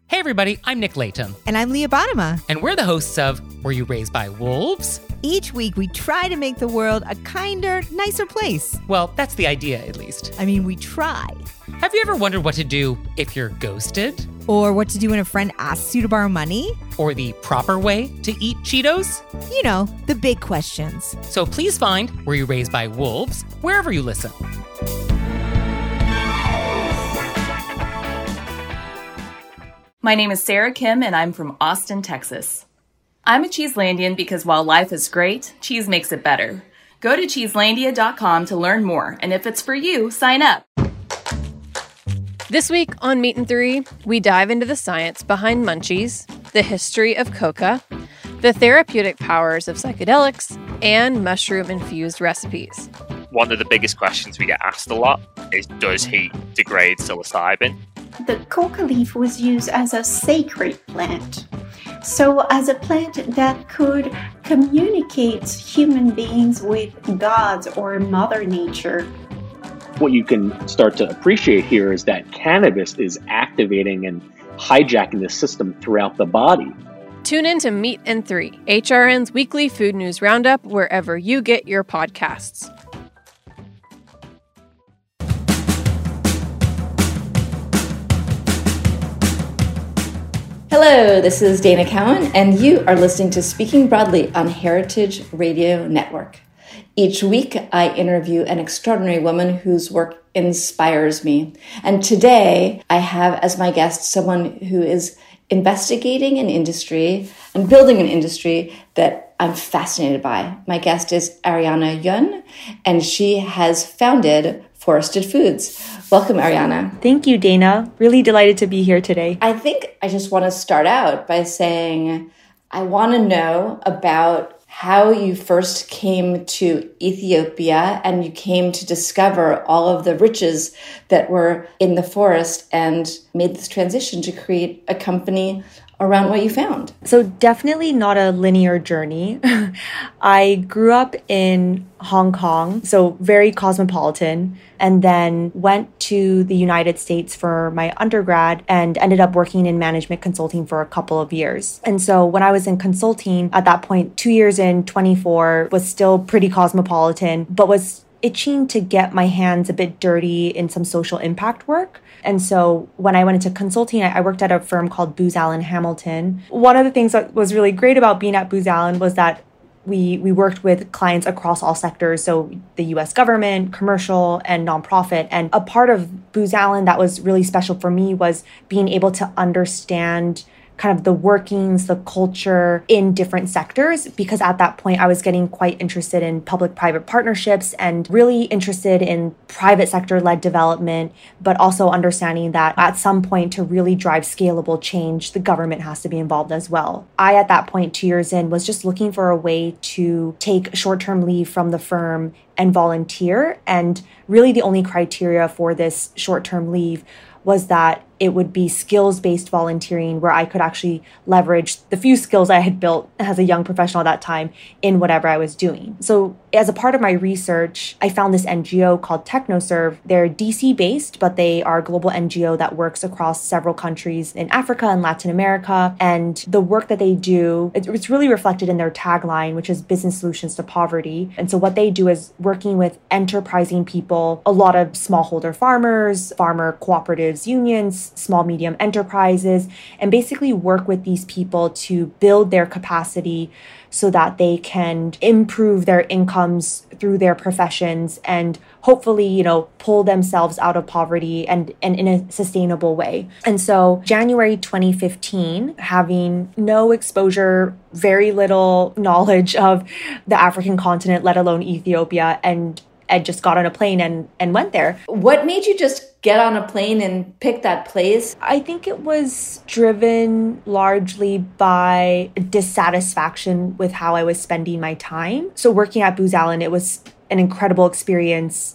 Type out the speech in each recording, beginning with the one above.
Hey everybody, I'm Nick Layton. And I'm Leah Bottima. And we're the hosts of Were You Raised by Wolves? Each week we try to make the world a kinder, nicer place. Well, that's the idea, at least. I mean, we try. Have you ever wondered what to do if you're ghosted? Or what to do when a friend asks you to borrow money? Or the proper way to eat Cheetos? You know, the big questions. So please find Were You Raised by Wolves wherever you listen. My name is Sarah Kim, and I'm from Austin, Texas. I'm a Cheeselandian because while life is great, cheese makes it better. Go to cheeselandia.com to learn more, and if it's for you, sign up. This week on Meat and Three, we dive into the science behind munchies, the history of coca, the therapeutic powers of psychedelics, and mushroom-infused recipes. One of the biggest questions we get asked a lot is, does heat degrade psilocybin? The coca leaf was used as a sacred plant. So as a plant that could communicate human beings with gods or Mother Nature. What you can start to appreciate here is that cannabis is activating and hijacking the system throughout the body. Tune in to Meat and Three, HRN's weekly food news roundup, wherever you get your podcasts. Hello, this is Dana Cowan, and you are listening to Speaking Broadly on Heritage Radio Network. Each week, I interview an extraordinary woman whose work inspires me. And today, I have as my guest someone who is investigating an industry and building an industry that I'm fascinated by. My guest is Ariana Yun, and she has founded Forested Foods. Welcome, Ariana. Thank you, Dana. Really delighted to be here today. I think I just want to start out by saying I want to know about how you first came to Ethiopia and you came to discover all of the riches that were in the forest and made this transition to create a company around what you found. So definitely not a linear journey. I grew up in Hong Kong, so very cosmopolitan, and then went to the United States for my undergrad and ended up working in management consulting for a couple of years. And so when I was in consulting, at that point, 2 years in, 24, was still pretty cosmopolitan, but was itching to get my hands a bit dirty in some social impact work. And so when I went into consulting, I worked at a firm called Booz Allen Hamilton. One of the things that was really great about being at Booz Allen was that we worked with clients across all sectors, so the U.S. government, commercial, and nonprofit. And a part of Booz Allen that was really special for me was being able to understand kind of the workings, the culture in different sectors, because at that point I was getting quite interested in public-private partnerships and really interested in private sector-led development, but also understanding that at some point to really drive scalable change, the government has to be involved as well. I, at that point, 2 years in, was just looking for a way to take short-term leave from the firm and volunteer. And really the only criteria for this short-term leave was that it would be skills-based volunteering where I could actually leverage the few skills I had built as a young professional at that time in whatever I was doing. So as a part of my research, I found this NGO called TechnoServe. They're DC-based, but they are a global NGO that works across several countries in Africa and Latin America. And the work that they do, it's really reflected in their tagline, which is Business Solutions to Poverty. And so what they do is working with enterprising people, a lot of smallholder farmers, farmer cooperatives, unions, small, medium enterprises, and basically work with these people to build their capacity so that they can improve their incomes through their professions and hopefully, pull themselves out of poverty and in a sustainable way. And so January 2015, having no exposure, very little knowledge of the African continent, let alone Ethiopia, and I just got on a plane and went there. What made you just get on a plane and pick that place? I think it was driven largely by dissatisfaction with how I was spending my time. So working at Booz Allen, it was an incredible experience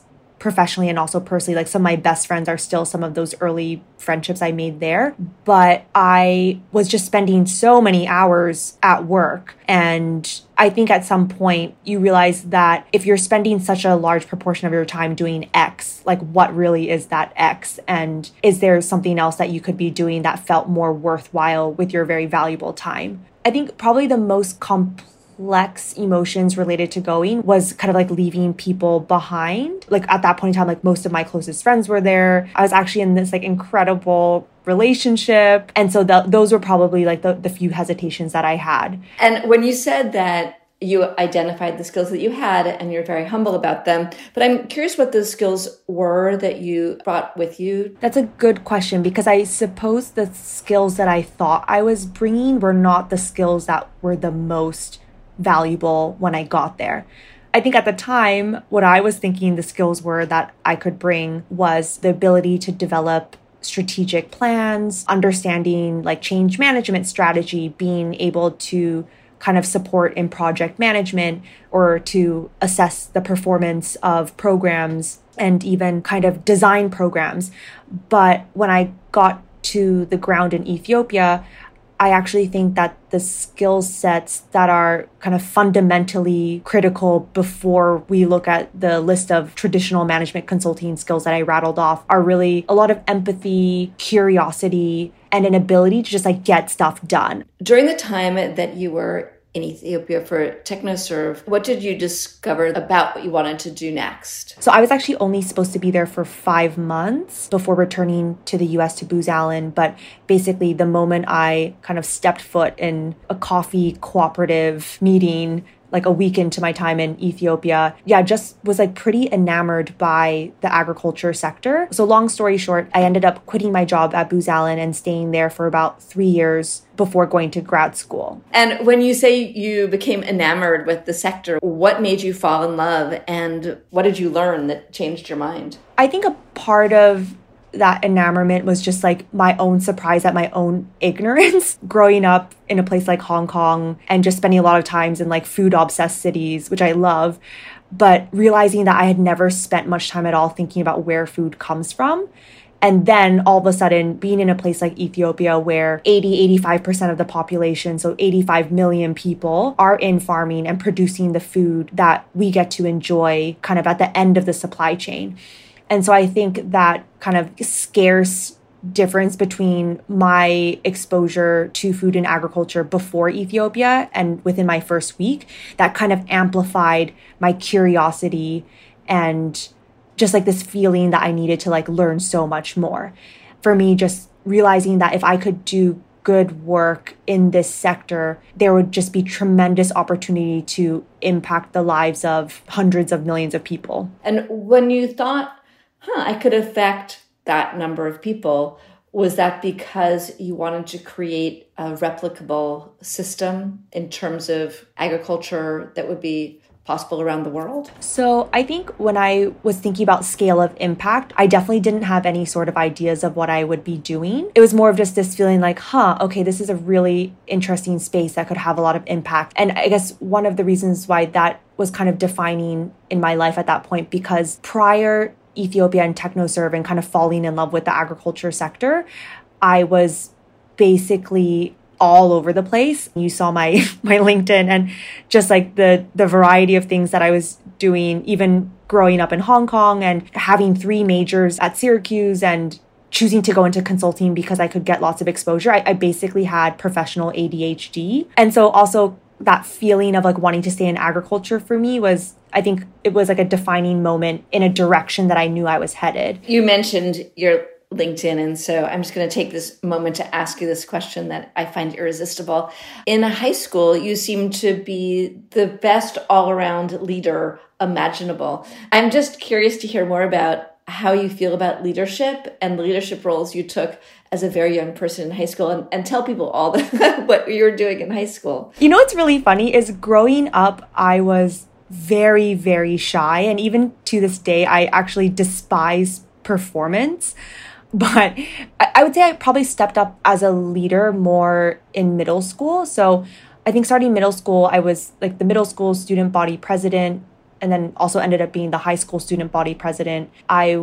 professionally and also personally. Like some of my best friends are still some of those early friendships I made there. But I was just spending so many hours at work. And I think at some point you realize that if you're spending such a large proportion of your time doing X, like what really is that X? And is there something else that you could be doing that felt more worthwhile with your very valuable time? I think probably the most complex emotions related to going was kind of like leaving people behind. Like at that point in time, like most of my closest friends were there. I was actually in this like incredible relationship. And so those were probably like the few hesitations that I had. And when you said that you identified the skills that you had and you're very humble about them, but I'm curious what those skills were that you brought with you. That's a good question, because I suppose the skills that I thought I was bringing were not the skills that were the most valuable when I got there. I think at the time, what I was thinking the skills were that I could bring was the ability to develop strategic plans, understanding like change management strategy, being able to kind of support in project management or to assess the performance of programs and even kind of design programs. But when I got to the ground in Ethiopia, I actually think that the skill sets that are kind of fundamentally critical before we look at the list of traditional management consulting skills that I rattled off are really a lot of empathy, curiosity, and an ability to just like get stuff done. During the time that you were in Ethiopia for TechnoServe, what did you discover about what you wanted to do next? So I was actually only supposed to be there for 5 months before returning to the US to Booz Allen. But basically the moment I kind of stepped foot in a coffee cooperative meeting, like a week into my time in Ethiopia, just was like pretty enamored by the agriculture sector. So long story short, I ended up quitting my job at Booz Allen and staying there for about 3 years before going to grad school. And when you say you became enamored with the sector, what made you fall in love and what did you learn that changed your mind? I think a part of that enamorment was just like my own surprise at my own ignorance growing up in a place like Hong Kong and just spending a lot of times in like food obsessed cities, which I love, but realizing that I had never spent much time at all thinking about where food comes from. And then all of a sudden being in a place like Ethiopia where 85% of the population, so 85 million people, are in farming and producing the food that we get to enjoy kind of at the end of the supply chain. And so I think that kind of scarce difference between my exposure to food and agriculture before Ethiopia and within my first week, that kind of amplified my curiosity and just like this feeling that I needed to like learn so much more. For me, just realizing that if I could do good work in this sector, there would just be tremendous opportunity to impact the lives of hundreds of millions of people. And when you thought, I could affect that number of people, was that because you wanted to create a replicable system in terms of agriculture that would be possible around the world? So I think when I was thinking about scale of impact, I definitely didn't have any sort of ideas of what I would be doing. It was more of just this feeling like, okay, this is a really interesting space that could have a lot of impact. And I guess one of the reasons why that was kind of defining in my life at that point, because prior Ethiopia and TechnoServe and kind of falling in love with the agriculture sector, I was basically all over the place. You saw my LinkedIn and just like the variety of things that I was doing, even growing up in Hong Kong and having 3 majors at Syracuse and choosing to go into consulting because I could get lots of exposure. I basically had professional ADHD. And so also that feeling of like wanting to stay in agriculture for me was, I think it was like a defining moment in a direction that I knew I was headed. You mentioned your LinkedIn, and so I'm just going to take this moment to ask you this question that I find irresistible. In high school, you seemed to be the best all-around leader imaginable. I'm just curious to hear more about how you feel about leadership and leadership roles you took as a very young person in high school, and tell people all what you were doing in high school. You know what's really funny is growing up, I was very, very shy. And even to this day, I actually despise performance. But I would say I probably stepped up as a leader more in middle school. So I think starting middle school, I was like the middle school student body president. and then also ended up being the high school student body president, I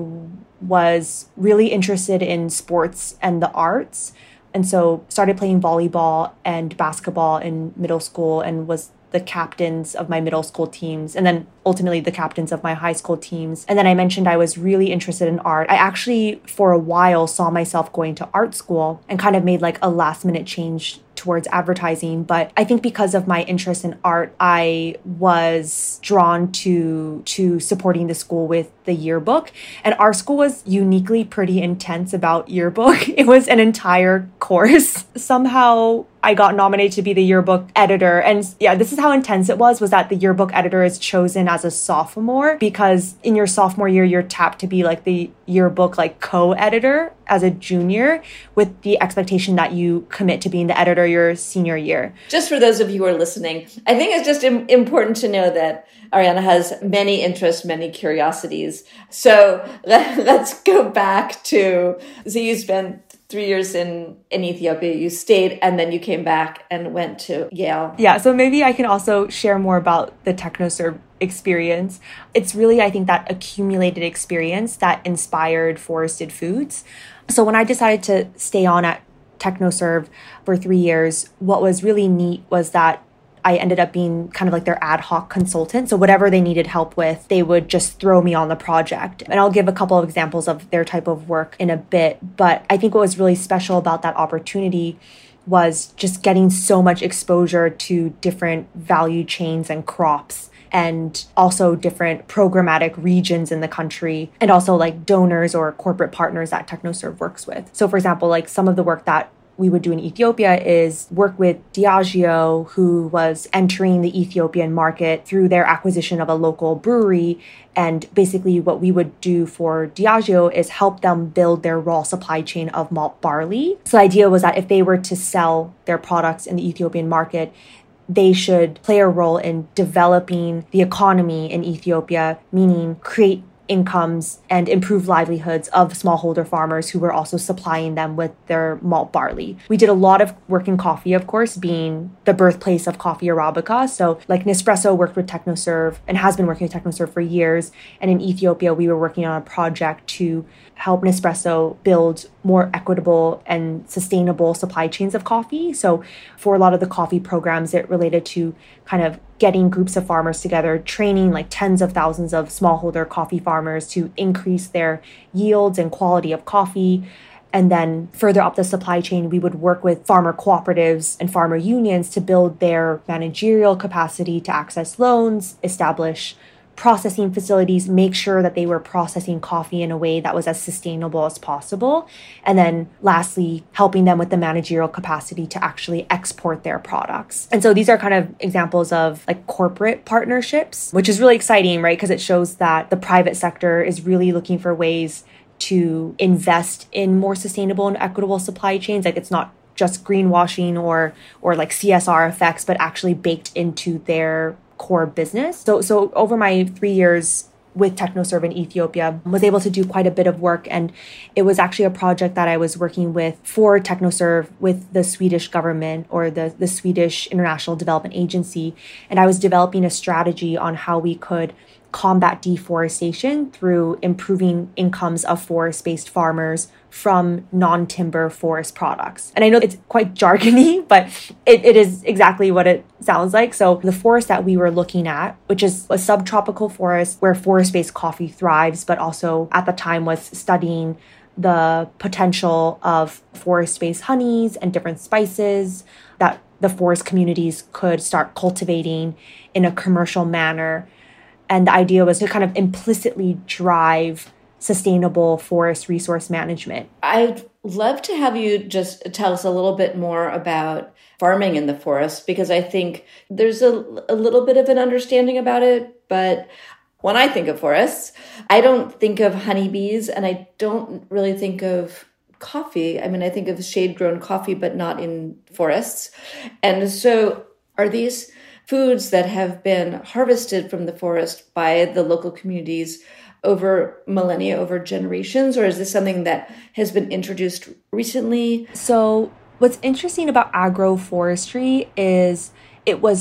was really interested in sports and the arts. And so started playing volleyball and basketball in middle school and was the captains of my middle school teams, and then ultimately the captains of my high school teams. And then I mentioned I was really interested in art. I actually, for a while, saw myself going to art school and kind of made like a last minute change towards advertising. But I think because of my interest in art, I was drawn to supporting the school with the yearbook. And our school was uniquely pretty intense about yearbook. It was an entire course. Somehow I got nominated to be the yearbook editor. And yeah, this is how intense it was that the yearbook editor is chosen as a sophomore, because in your sophomore year, you're tapped to be like the yearbook like co-editor as a junior, with the expectation that you commit to being the editor your senior year. Just for those of you who are listening, I think it's just important to know that Ariana has many interests, many curiosities. So let's go back to, so you spent 3 years in Ethiopia, you stayed, and then you came back and went to Yale. Yeah, so maybe I can also share more about the TechnoServe experience. It's really, I think, that accumulated experience that inspired Forested Foods. So when I decided to stay on at TechnoServe for 3 years, what was really neat was that I ended up being kind of like their ad hoc consultant. So whatever they needed help with, they would just throw me on the project. And I'll give a couple of examples of their type of work in a bit. But I think what was really special about that opportunity was just getting so much exposure to different value chains and crops, and also different programmatic regions in the country, and also like donors or corporate partners that TechnoServe works with. So for example, like some of the work that we would do in Ethiopia is work with Diageo, who was entering the Ethiopian market through their acquisition of a local brewery. And basically what we would do for Diageo is help them build their raw supply chain of malt barley. So the idea was that if they were to sell their products in the Ethiopian market, they should play a role in developing the economy in Ethiopia, meaning create incomes and improve livelihoods of smallholder farmers who were also supplying them with their malt barley. We did a lot of work in coffee, of course, being the birthplace of coffee Arabica. So like Nespresso worked with TechnoServe and has been working with TechnoServe for years. And in Ethiopia, we were working on a project to help Nespresso build more equitable and sustainable supply chains of coffee. So for a lot of the coffee programs, it related to kind of getting groups of farmers together, training like tens of thousands of smallholder coffee farmers to increase their yields and quality of coffee. And then further up the supply chain, we would work with farmer cooperatives and farmer unions to build their managerial capacity to access loans, establish processing facilities, make sure that they were processing coffee in a way that was as sustainable as possible. And then lastly, helping them with the managerial capacity to actually export their products. And so these are kind of examples of like corporate partnerships, which is really exciting, right? Because it shows that the private sector is really looking for ways to invest in more sustainable and equitable supply chains. Like it's not just greenwashing or like CSR effects, but actually baked into their core business. So over my 3 years with TechnoServe in Ethiopia, was able to do quite a bit of work. And it was actually a project that I was working with for TechnoServe with the Swedish government or the Swedish International Development Agency. And I was developing a strategy on how we could combat deforestation through improving incomes of forest-based farmers from non-timber forest products. And I know it's quite jargony, but it is exactly what it sounds like. So the forest that we were looking at, which is a subtropical forest where forest-based coffee thrives, but also at the time was studying the potential of forest-based honeys and different spices that the forest communities could start cultivating in a commercial manner. And the idea was to kind of implicitly drive sustainable forest resource management. I'd love to have you just tell us a little bit more about farming in the forest, because I think there's a little bit of an understanding about it. But when I think of forests, I don't think of honeybees, and I don't really think of coffee. I mean, I think of shade-grown coffee, but not in forests. And so are these foods that have been harvested from the forest by the local communities over millennia, over generations, or is this something that has been introduced recently? So what's interesting about agroforestry is it was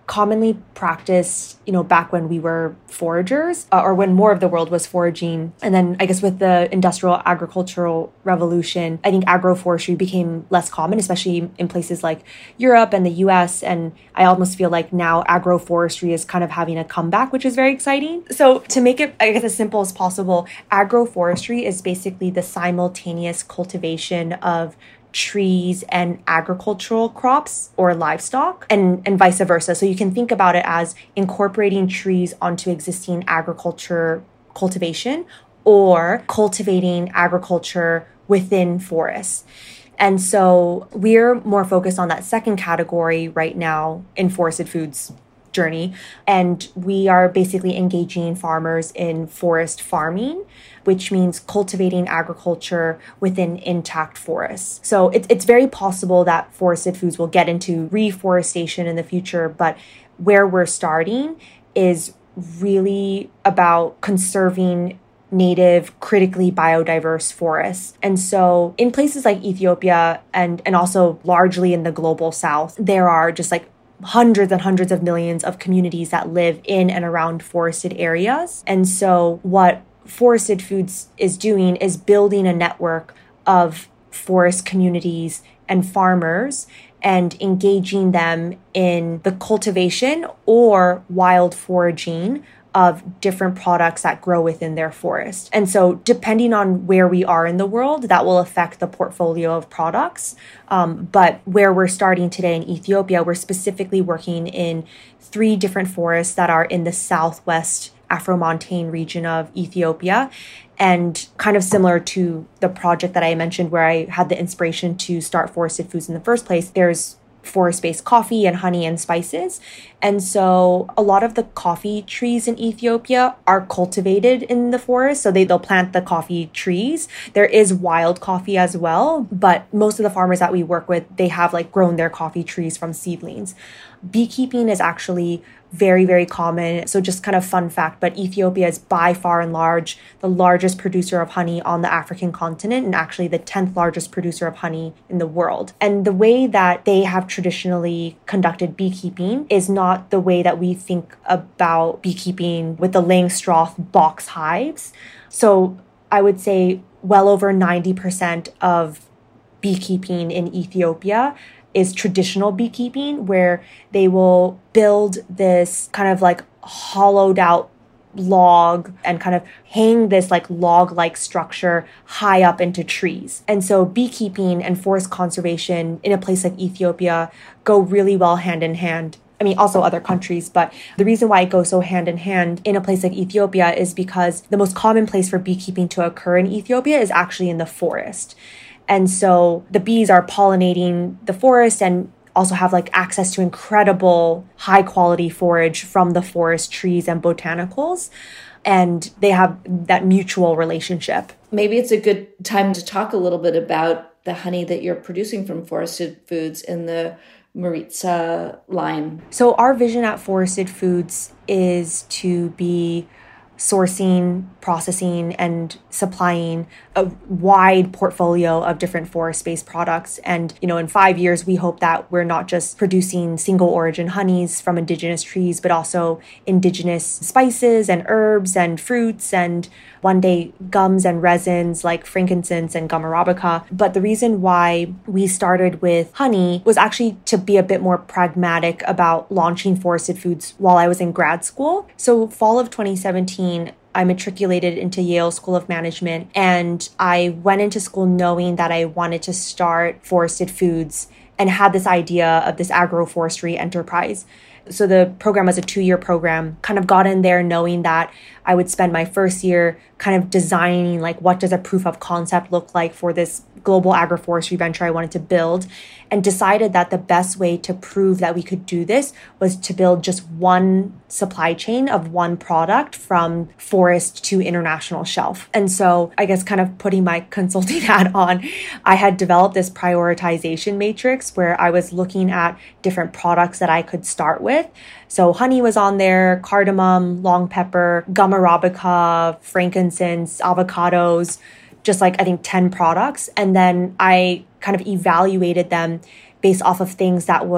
commonly practiced, back when we were foragers, or when more of the world was foraging. And then I guess with the industrial agricultural revolution, I think agroforestry became less common, especially in places like Europe and the US. And I almost feel like now agroforestry is kind of having a comeback, which is very exciting. So to make it, I guess, as simple as possible, agroforestry is basically the simultaneous cultivation of trees and agricultural crops or livestock and vice versa. So you can think about it as incorporating trees onto existing agriculture cultivation or cultivating agriculture within forests. And so we're more focused on that second category right now in Forested Foods journey. And we are basically engaging farmers in forest farming, which means cultivating agriculture within intact forests. So it's very possible that Forested Foods will get into reforestation in the future, but where we're starting is really about conserving native, critically biodiverse forests. And so in places like Ethiopia and also largely in the global south, there are just like hundreds and hundreds of millions of communities that live in and around forested areas. And so what Forested Foods is doing is building a network of forest communities and farmers and engaging them in the cultivation or wild foraging of different products that grow within their forest. And so depending on where we are in the world, that will affect the portfolio of products. But where we're starting today in Ethiopia, we're specifically working in 3 different forests that are in the southwest Afro-Montane region of Ethiopia. And kind of similar to the project that I mentioned where I had the inspiration to start Forested Foods in the first place, there's forest-based coffee and honey and spices. And so a lot of the coffee trees in Ethiopia are cultivated in the forest. So they'll plant the coffee trees. There is wild coffee as well, but most of the farmers that we work with, they have like grown their coffee trees from seedlings. Beekeeping is actually very, very common. So just kind of fun fact, but Ethiopia is by far and large the largest producer of honey on the African continent and actually the 10th largest producer of honey in the world. And the way that they have traditionally conducted beekeeping is not the way that we think about beekeeping with the Langstroth box hives. So I would say well over 90% of beekeeping in Ethiopia is traditional beekeeping, where they will build this kind of like hollowed out log and kind of hang this like log-like structure high up into trees. And so beekeeping and forest conservation in a place like Ethiopia go really well hand in hand. I mean, also other countries, but the reason why it goes so hand in hand in a place like Ethiopia is because the most common place for beekeeping to occur in Ethiopia is actually in the forest. And so the bees are pollinating the forest and also have like access to incredible high quality forage from the forest trees and botanicals. And they have that mutual relationship. Maybe it's a good time to talk a little bit about the honey that you're producing from Forested Foods in the Maritza line. So our vision at Forested Foods is to be sourcing, processing, and supplying a wide portfolio of different forest-based products. And, in 5 years, we hope that we're not just producing single origin honeys from indigenous trees, but also indigenous spices and herbs and fruits and one day gums and resins like frankincense and gum arabica. But the reason why we started with honey was actually to be a bit more pragmatic about launching Forested Foods while I was in grad school. So fall of 2017, I matriculated into Yale School of Management, and I went into school knowing that I wanted to start Forested Foods and had this idea of this agroforestry enterprise. So the program was a 2-year program, kind of got in there knowing that I would spend my first year kind of designing like what does a proof of concept look like for this global agroforestry venture I wanted to build, and decided that the best way to prove that we could do this was to build just one supply chain of one product from forest to international shelf. And so I guess kind of putting my consulting hat on, I had developed this prioritization matrix where I was looking at different products that I could start with. So honey was on there, cardamom, long pepper, gum arabica, frankincense, avocados, just like I think 10 products. And then I kind of evaluated them based off of things that would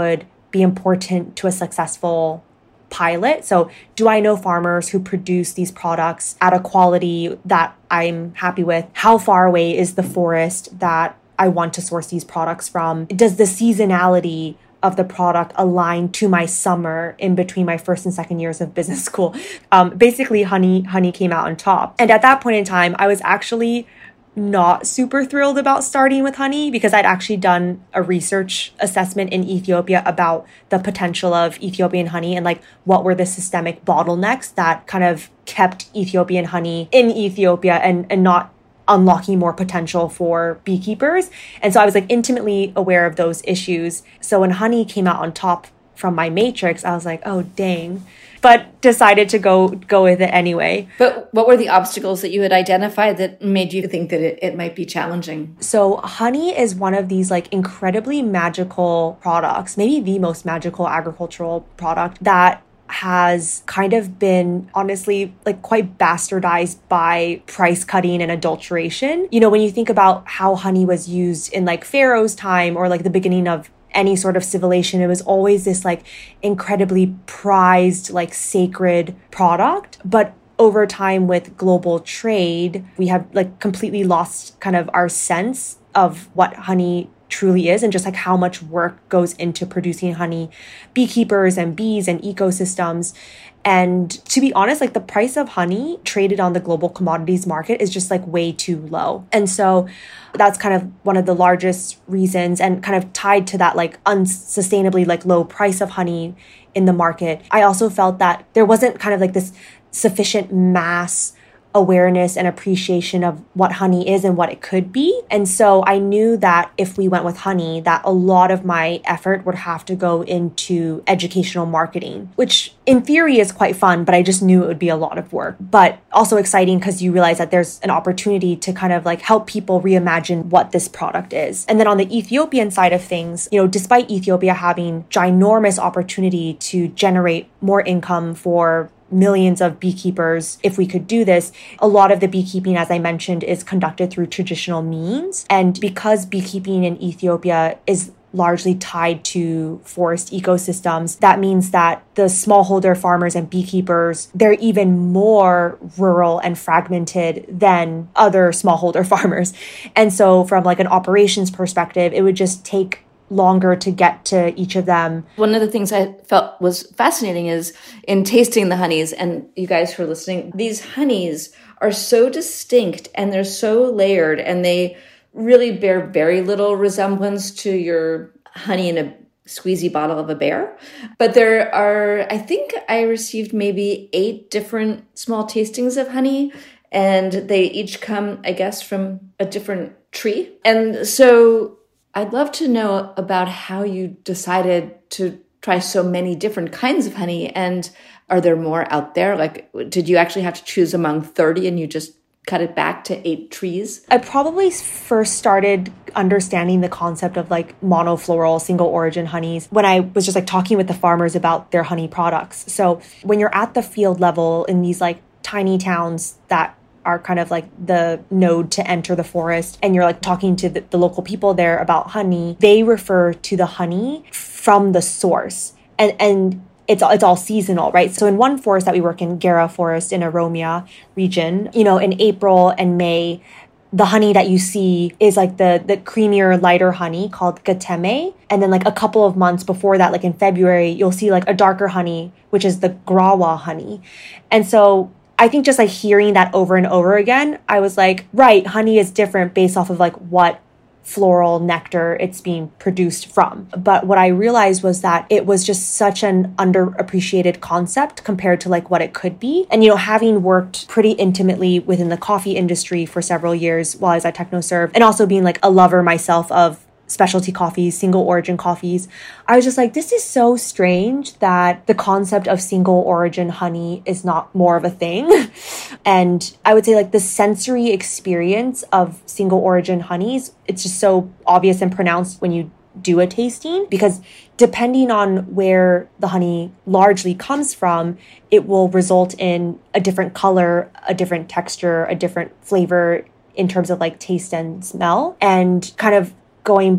be important to a successful pilot. So do I know farmers who produce these products at a quality that I'm happy with? How far away is the forest that I want to source these products from? Does the seasonality of the product align to my summer in between my first and second years of business school? Basically, honey came out on top. And at that point in time, I was actually not super thrilled about starting with honey because I'd actually done a research assessment in Ethiopia about the potential of Ethiopian honey and like what were the systemic bottlenecks that kind of kept Ethiopian honey in Ethiopia and not unlocking more potential for beekeepers. And so I was like intimately aware of those issues. So when honey came out on top from my matrix, I was like, oh, dang. But decided to go with it anyway. But what were the obstacles that you had identified that made you think that it might be challenging? So honey is one of these like incredibly magical products, maybe the most magical agricultural product that has kind of been honestly like quite bastardized by price cutting and adulteration. You know, when you think about how honey was used in like Pharaoh's time or like the beginning of any sort of civilization, it was always this like incredibly prized, like sacred product. But over time with global trade, we have like completely lost kind of our sense of what honey truly is and just like how much work goes into producing honey, beekeepers and bees and ecosystems. And to be honest, like the price of honey traded on the global commodities market is just like way too low. And so that's kind of one of the largest reasons, and kind of tied to that like unsustainably like low price of honey in the market. I also felt that there wasn't kind of like this sufficient mass awareness and appreciation of what honey is and what it could be. And so I knew that if we went with honey, that a lot of my effort would have to go into educational marketing, which in theory is quite fun, but I just knew it would be a lot of work. But also exciting because you realize that there's an opportunity to kind of like help people reimagine what this product is. And then on the Ethiopian side of things, you know, despite Ethiopia having ginormous opportunity to generate more income for millions of beekeepers, if we could do this, a lot of the beekeeping, as I mentioned, is conducted through traditional means. And because beekeeping in Ethiopia is largely tied to forest ecosystems, that means that the smallholder farmers and beekeepers, they're even more rural and fragmented than other smallholder farmers. And so from like an operations perspective, it would just take longer to get to each of them. One of the things I felt was fascinating is in tasting the honeys, and you guys who are listening, these honeys are so distinct and they're so layered, and they really bear very little resemblance to your honey in a squeezy bottle of a bear. But there are, I think I received maybe 8 different small tastings of honey, and they each come, I guess, from a different tree. And so I'd love to know about how you decided to try so many different kinds of honey. And are there more out there? Like, did you actually have to choose among 30 and you just cut it back to 8 trees? I probably first started understanding the concept of like monofloral single origin honeys when I was just like talking with the farmers about their honey products. So when you're at the field level in these like tiny towns that are kind of like the node to enter the forest, and you're like talking to the local people there about honey, they refer to the honey from the source, and it's all seasonal, right? So in one forest that we work in, Gera Forest in Oromia region, you know, in April and May, the honey that you see is like the creamier, lighter honey called Gateme. And then like a couple of months before that, like in February, you'll see like a darker honey, which is the Grawa honey. And so I think just like hearing that over and over again, I was like, right, honey is different based off of like what floral nectar it's being produced from. But what I realized was that it was just such an underappreciated concept compared to like what it could be. And, you know, having worked pretty intimately within the coffee industry for several years while I was at TechnoServe, and also being like a lover myself of specialty coffees, single origin coffees, I was just like, this is so strange that the concept of single origin honey is not more of a thing. And I would say like the sensory experience of single origin honeys, it's just so obvious and pronounced when you do a tasting, because depending on where the honey largely comes from, it will result in a different color, a different texture, a different flavor in terms of like taste and smell. And kind of going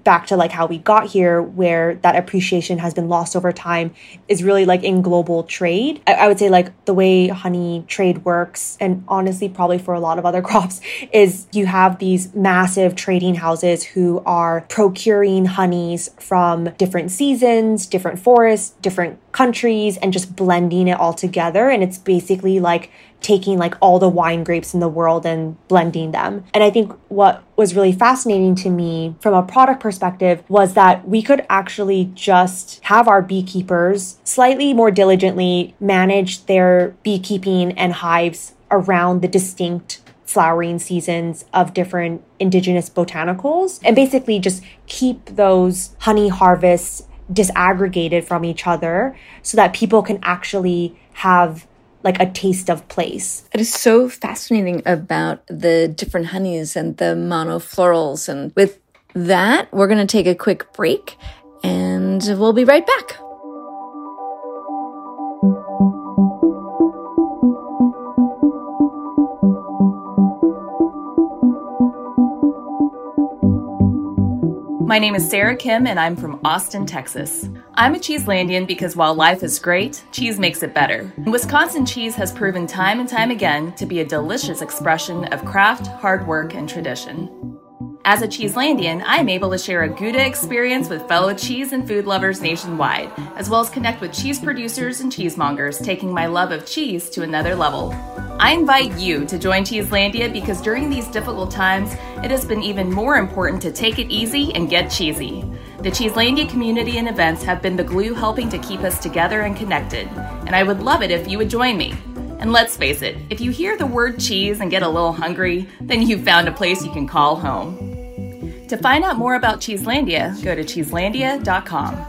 back to like how we got here, where that appreciation has been lost over time, is really like in global trade. I would say like the way honey trade works, and honestly probably for a lot of other crops, is you have these massive trading houses who are procuring honeys from different seasons, different forests, different countries, and just blending it all together. And it's basically like taking like all the wine grapes in the world and blending them. And I think what was really fascinating to me from a product perspective was that we could actually just have our beekeepers slightly more diligently manage their beekeeping and hives around the distinct flowering seasons of different indigenous botanicals, and basically just keep those honey harvests disaggregated from each other so that people can actually have like a taste of place. It is so fascinating about the different honeys and the monoflorals. And with that, we're going to take a quick break and we'll be right back. My name is Sarah Kim, and I'm from Austin, Texas. I'm a Cheeselandian because while life is great, cheese makes it better. Wisconsin cheese has proven time and time again to be a delicious expression of craft, hard work, and tradition. As a Cheeselandian, I am able to share a Gouda experience with fellow cheese and food lovers nationwide, as well as connect with cheese producers and cheesemongers, taking my love of cheese to another level. I invite you to join Cheeselandia because during these difficult times, it has been even more important to take it easy and get cheesy. The Cheeselandia community and events have been the glue helping to keep us together and connected, and I would love it if you would join me. And let's face it, if you hear the word cheese and get a little hungry, then you've found a place you can call home. To find out more about Cheeselandia, go to cheeselandia.com.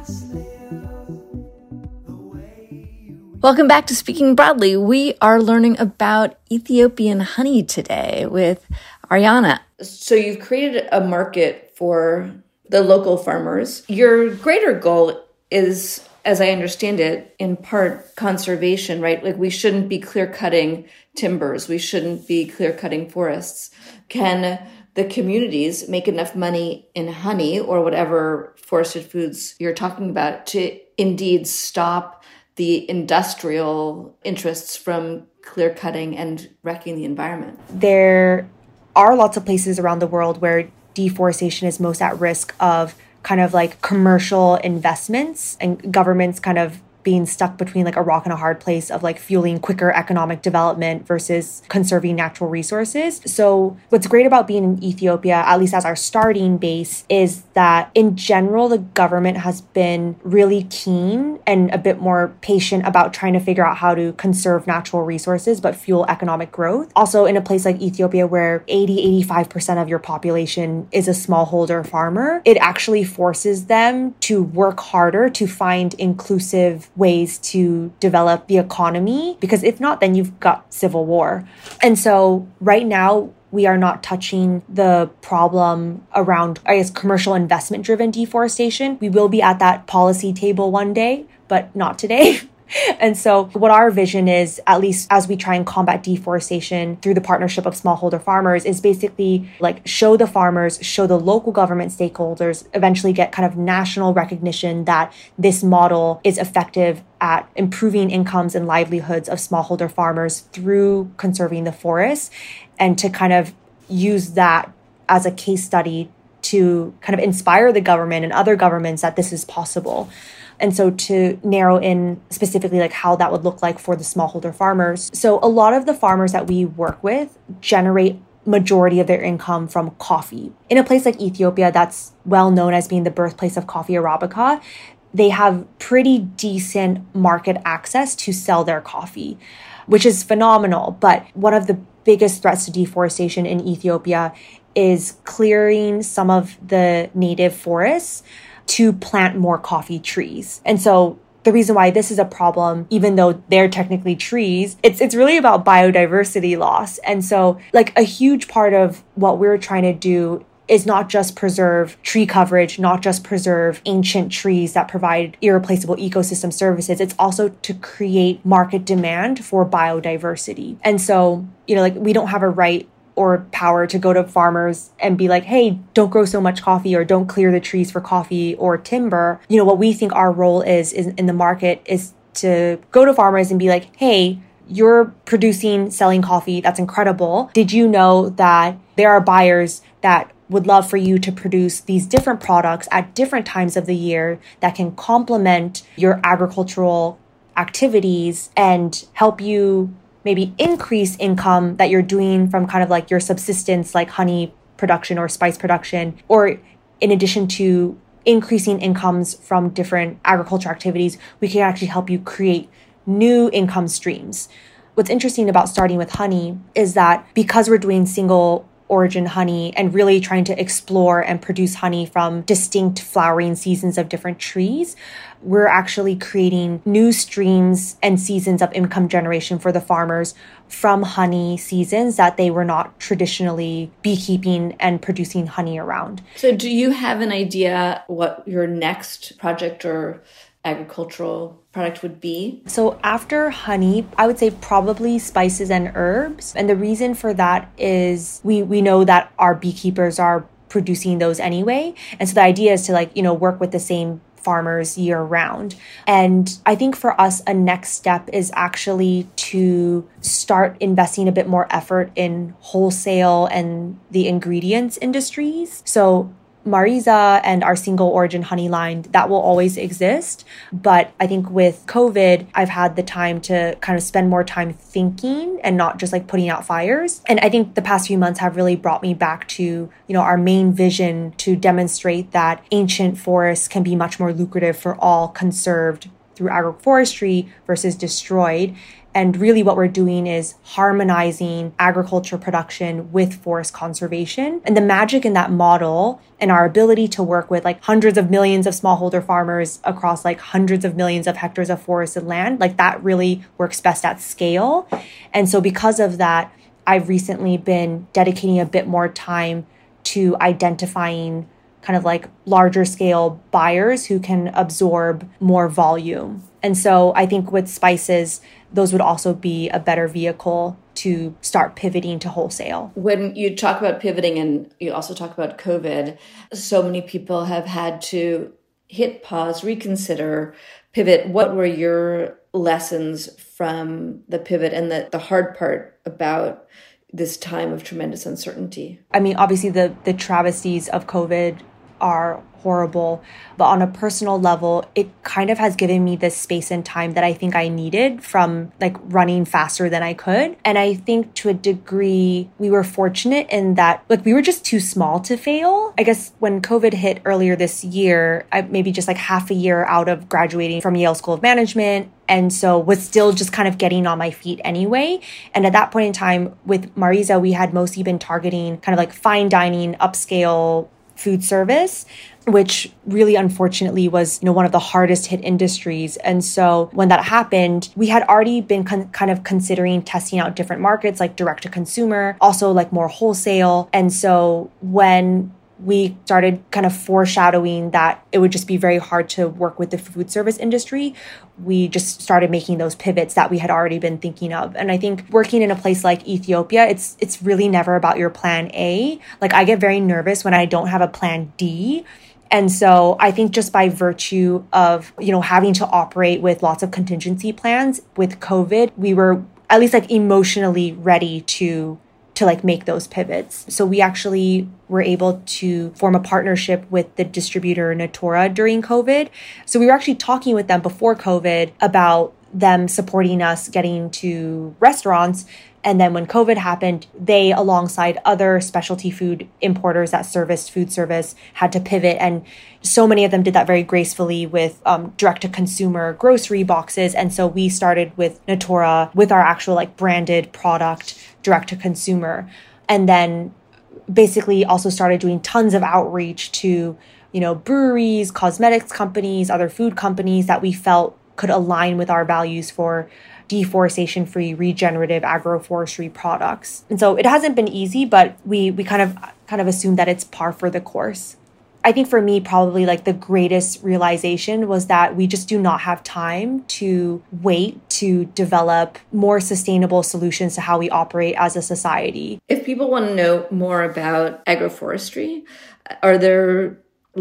Welcome back to Speaking Broadly. We are learning about Ethiopian honey today with Ariana. So you've created a market for the local farmers. Your greater goal is, as I understand it, in part conservation, right? Like we shouldn't be clear-cutting timbers. We shouldn't be clear-cutting forests. Can the communities make enough money in honey or whatever forested foods you're talking about to indeed stop the industrial interests from clear-cutting and wrecking the environment? There are lots of places around the world where deforestation is most at risk of kind of like commercial investments and governments kind of being stuck between like a rock and a hard place of like fueling quicker economic development versus conserving natural resources. So what's great about being in Ethiopia, at least as our starting base, is that in general, the government has been really keen and a bit more patient about trying to figure out how to conserve natural resources, but fuel economic growth. Also in a place like Ethiopia, where 85% of your population is a smallholder farmer, it actually forces them to work harder to find inclusive ways to develop the economy, because if not, then you've got civil war. And so right now, we are not touching the problem around, I guess, commercial investment-driven deforestation. We will be at that policy table one day, but not today. And so what our vision is, at least as we try and combat deforestation through the partnership of smallholder farmers, is basically like show the farmers, show the local government stakeholders, eventually get kind of national recognition that this model is effective at improving incomes and livelihoods of smallholder farmers through conserving the forests, and to kind of use that as a case study to kind of inspire the government and other governments that this is possible. And so to narrow in specifically like how that would look like for the smallholder farmers. So a lot of the farmers that we work with generate majority of their income from coffee. In a place like Ethiopia, that's well known as being the birthplace of coffee Arabica, they have pretty decent market access to sell their coffee, which is phenomenal. But one of the biggest threats to deforestation in Ethiopia is clearing some of the native forests to plant more coffee trees. And so the reason why this is a problem, even though they're technically trees, it's really about biodiversity loss. And so like a huge part of what we're trying to do is not just preserve tree coverage, not just preserve ancient trees that provide irreplaceable ecosystem services. It's also to create market demand for biodiversity. And so, like we don't have a right or power to go to farmers and be like, hey, don't grow so much coffee or don't clear the trees for coffee or timber. You know, what we think our role is in the market is to go to farmers and be like, hey, you're producing, selling coffee. That's incredible. Did you know that there are buyers that would love for you to produce these different products at different times of the year that can complement your agricultural activities and help you maybe increase income that you're doing from kind of like your subsistence, like honey production or spice production, or in addition to increasing incomes from different agriculture activities, we can actually help you create new income streams. What's interesting about starting with honey is that because we're doing single origin honey and really trying to explore and produce honey from distinct flowering seasons of different trees, we're actually creating new streams and seasons of income generation for the farmers from honey seasons that they were not traditionally beekeeping and producing honey around. So do you have an idea what your next project or agricultural product would be? So after honey, I would say probably spices and herbs. And the reason for that is we know that our beekeepers are producing those anyway. And so the idea is to work with the same farmers year round. And I think for us, a next step is actually to start investing a bit more effort in wholesale and the ingredients industries. So Marisa and our single origin honey line, that will always exist. But I think with COVID, I've had the time to kind of spend more time thinking and not just like putting out fires. And I think the past few months have really brought me back to, our main vision to demonstrate that ancient forests can be much more lucrative for all conserved through agroforestry versus destroyed. And really what we're doing is harmonizing agriculture production with forest conservation. And the magic in that model and our ability to work with like hundreds of millions of smallholder farmers across like hundreds of millions of hectares of forested land, like that really works best at scale. And so because of that, I've recently been dedicating a bit more time to identifying kind of like larger scale buyers who can absorb more volume. And so I think with spices, those would also be a better vehicle to start pivoting to wholesale. When you talk about pivoting and you also talk about COVID, so many people have had to hit pause, reconsider, pivot. What were your lessons from the pivot and the hard part about this time of tremendous uncertainty? I mean, obviously the travesties of COVID are horrible, but on a personal level, it kind of has given me this space and time that I think I needed from like running faster than I could. And I think to a degree, we were fortunate in that like we were just too small to fail. I guess when COVID hit earlier this year, I maybe just like half a year out of graduating from Yale School of Management, and so was still just kind of getting on my feet anyway. And at that point in time with Marisa, we had mostly been targeting kind of like fine dining, upscale food service, which really unfortunately was, one of the hardest hit industries. And so when that happened, we had already been kind of considering testing out different markets like direct to consumer, also like more wholesale. And so when we started kind of foreshadowing that it would just be very hard to work with the food service industry, we just started making those pivots that we had already been thinking of. And I think working in a place like Ethiopia, it's really never about your plan A. Like I get very nervous when I don't have a plan D. And so I think just by virtue of, having to operate with lots of contingency plans with COVID, we were at least like emotionally ready to like make those pivots. So we actually were able to form a partnership with the distributor Natura during COVID. So we were actually talking with them before COVID about them supporting us getting to restaurants. And then when COVID happened, they, alongside other specialty food importers that serviced food service, had to pivot. And so many of them did that very gracefully with direct-to-consumer grocery boxes. And so we started with Natura with our actual like branded product direct-to-consumer. And then basically also started doing tons of outreach to, breweries, cosmetics companies, other food companies that we felt could align with our values for deforestation-free, regenerative agroforestry products. And so it hasn't been easy, but we kind of assume that it's par for the course. I think for me, probably like the greatest realization was that we just do not have time to wait to develop more sustainable solutions to how we operate as a society. If people want to know more about agroforestry, are there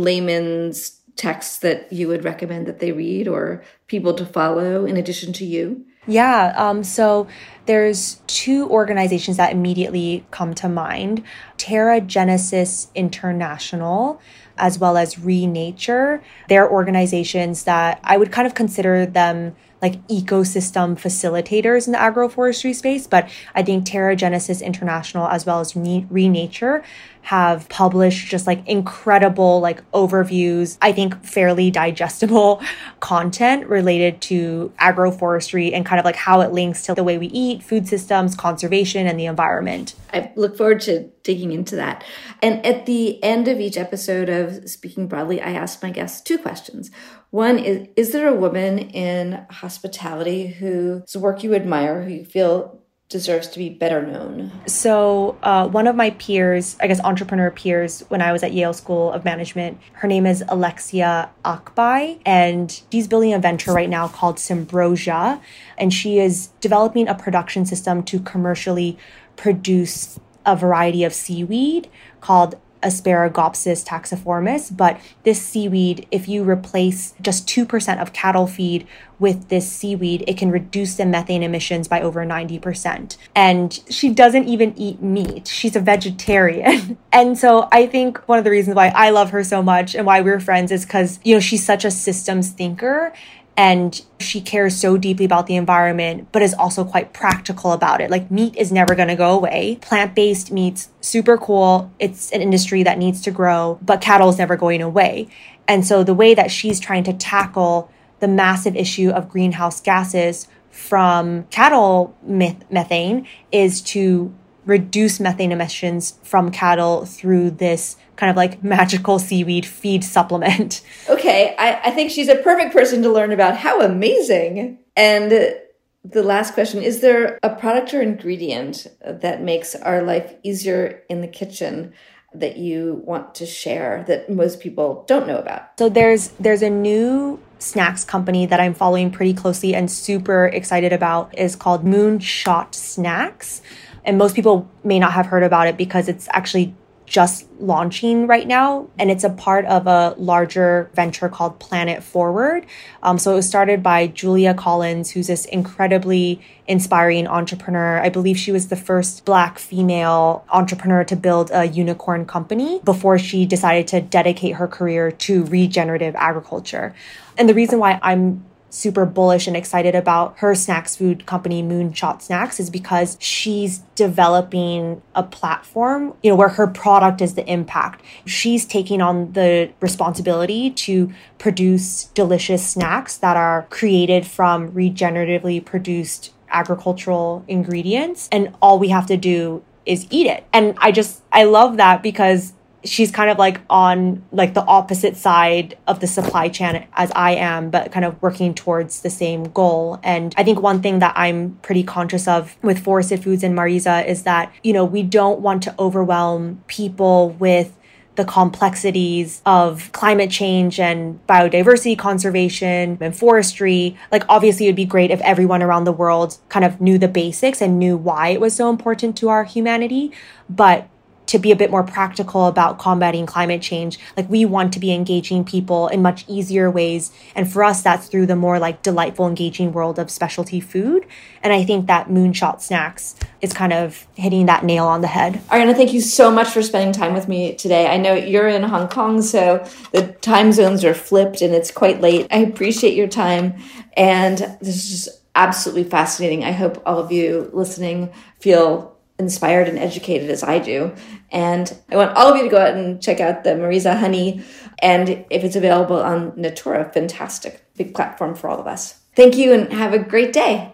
layman's texts that you would recommend that they read or people to follow in addition to you? Yeah, so there's 2 organizations that immediately come to mind. Terra Genesis International, as well as Renature. They're organizations that I would kind of consider them like ecosystem facilitators in the agroforestry space. But I think Terra Genesis International, as well as Renature, have published just like incredible like overviews, I think fairly digestible content related to agroforestry and kind of like how it links to the way we eat, food systems, conservation, and the environment. I look forward to digging into that. And at the end of each episode of Speaking Broadly, I ask my guests 2 questions. One is there a woman in hospitality whose work you admire, who you feel deserves to be better known? So one of my peers, I guess entrepreneur peers, when I was at Yale School of Management, her name is Alexia Akbai, and she's building a venture right now called Symbrosia, and she is developing a production system to commercially produce a variety of seaweed called Asparagopsis taxiformis. But this seaweed, if you replace just 2% of cattle feed with this seaweed, it can reduce the methane emissions by over 90%. And she doesn't even eat meat. She's a vegetarian. And so I think one of the reasons why I love her so much and why we're friends is because, you know, she's such a systems thinker. And she cares so deeply about the environment, but is also quite practical about it. Like, meat is never going to go away. Plant-based meat's super cool. It's an industry that needs to grow, but cattle is never going away. And so the way that she's trying to tackle the massive issue of greenhouse gases from cattle methane is to reduce methane emissions from cattle through this kind of like magical seaweed feed supplement. Okay, I think she's a perfect person to learn about. How amazing. And the last question, is there a product or ingredient that makes our life easier in the kitchen that you want to share that most people don't know about? So there's a new snacks company that I'm following pretty closely and super excited about. Is called Moonshot Snacks. And most people may not have heard about it because it's actually just launching right now. And it's a part of a larger venture called Planet Forward. So it was started by Julia Collins, who's this incredibly inspiring entrepreneur. I believe she was the first Black female entrepreneur to build a unicorn company before she decided to dedicate her career to regenerative agriculture. And the reason why I'm super bullish and excited about her snacks food company, Moonshot Snacks, is because she's developing a platform, you know, where her product is the impact. She's taking on the responsibility to produce delicious snacks that are created from regeneratively produced agricultural ingredients. And all we have to do is eat it. And I love that because she's kind of like on like the opposite side of the supply chain as I am, but kind of working towards the same goal. And I think one thing that I'm pretty conscious of with Forested Foods and Marisa is that, you know, we don't want to overwhelm people with the complexities of climate change and biodiversity conservation and forestry. Like, obviously, it would be great if everyone around the world kind of knew the basics and knew why it was so important to our humanity. But to be a bit more practical about combating climate change, like, we want to be engaging people in much easier ways. And for us, that's through the more like delightful, engaging world of specialty food. And I think that Moonshot Snacks is kind of hitting that nail on the head. Ariana, thank you so much for spending time with me today. I know you're in Hong Kong, so the time zones are flipped and it's quite late. I appreciate your time. And this is just absolutely fascinating. I hope all of you listening feel inspired and educated as I do. And I want all of you to go out and check out the Marisa honey. And if it's available on Natura, fantastic. Big platform for all of us. Thank you and have a great day.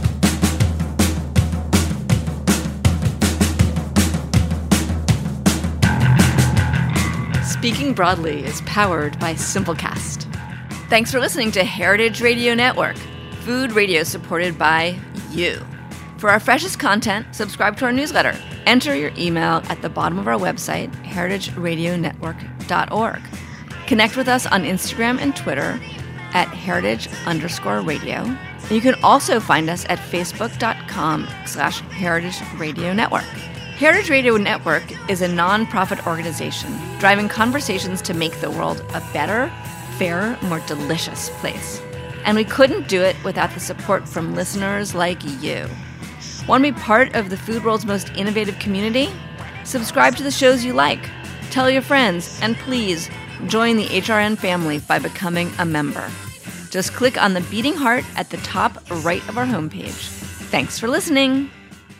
Speaking Broadly is powered by Simplecast. Thanks for listening to Heritage Radio Network, food radio supported by you. For our freshest content, subscribe to our newsletter. Enter your email at the bottom of our website, heritageradionetwork.com. heritage.org. Connect with us on Instagram and Twitter at heritage_radio. And you can also find us at facebook.com/Heritage Radio Network. Heritage Radio Network is a nonprofit organization driving conversations to make the world a better, fairer, more delicious place. And we couldn't do it without the support from listeners like you. Want to be part of the food world's most innovative community? Subscribe to the shows you like, tell your friends, and please join the HRN family by becoming a member. Just click on the beating heart at the top right of our homepage. Thanks for listening.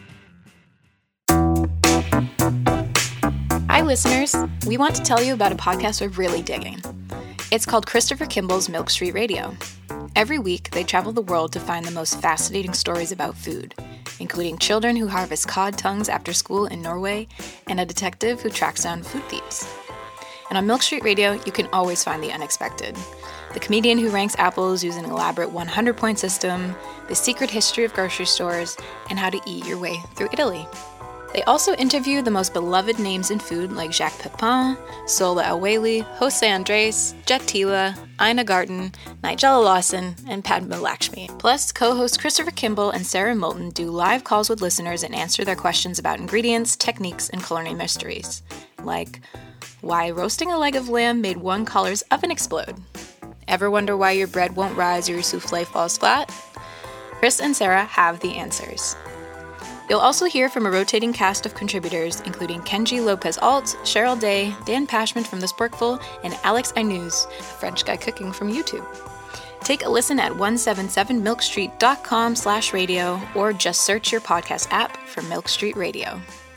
Hi, listeners. We want to tell you about a podcast we're really digging. It's called Christopher Kimball's Milk Street Radio. Every week, they travel the world to find the most fascinating stories about food, including children who harvest cod tongues after school in Norway and a detective who tracks down food thieves. And on Milk Street Radio, you can always find the unexpected. The comedian who ranks apples using an elaborate 100-point system, the secret history of grocery stores, and how to eat your way through Italy. They also interview the most beloved names in food like Jacques Pepin, Sola El-Waylly, Jose Andres, Jet Tila, Ina Garten, Nigella Lawson, and Padma Lakshmi. Plus, co-hosts Christopher Kimball and Sarah Moulton do live calls with listeners and answer their questions about ingredients, techniques, and culinary mysteries. Like, why roasting a leg of lamb made one caller's oven explode? Ever wonder why your bread won't rise or your souffle falls flat? Chris and Sarah have the answers. You'll also hear from a rotating cast of contributors, including Kenji Lopez-Alt, Cheryl Day, Dan Pashman from The Sporkful, and Alex Aynouz, a French guy cooking from YouTube. Take a listen at 177milkstreet.com/radio or just search your podcast app for Milk Street Radio.